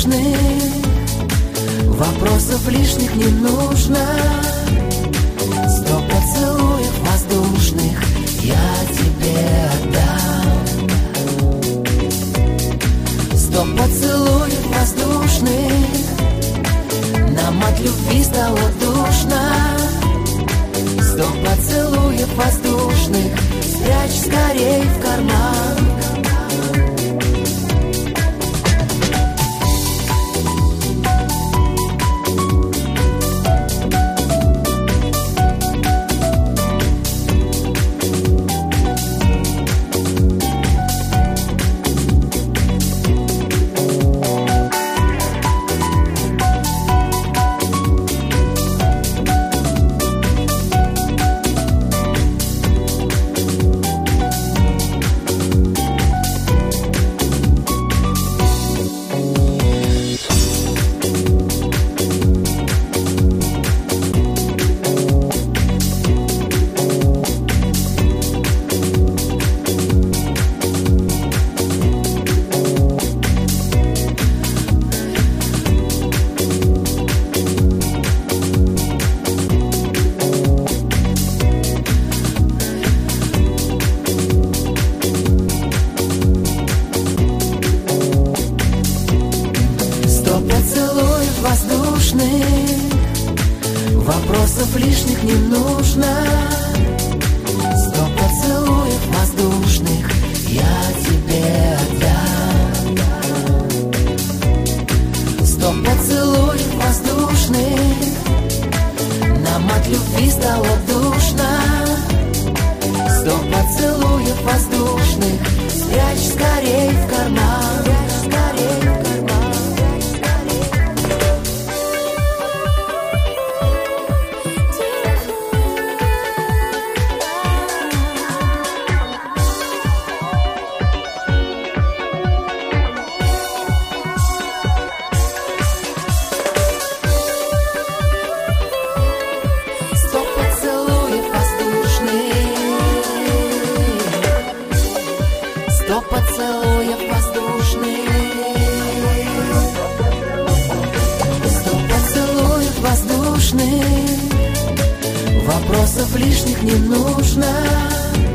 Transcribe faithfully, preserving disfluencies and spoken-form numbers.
воздушных, вопросов лишних не нужно. Сто поцелуев воздушных я тебе отдам. Сто поцелуев воздушных, нам от любви стало душно. Сто поцелуев воздушных спрячь скорей в карман. Вопросов лишних не нужно. Сто поцелуев воздушных я тебе отдам. Сто поцелуев воздушных, нам от любви стало душно. Сто поцелуев воздушных спрячь скорей в карман. Скорей в карман. Сто поцелуев воздушных, сто поцелуев воздушных, вопросов лишних не нужно.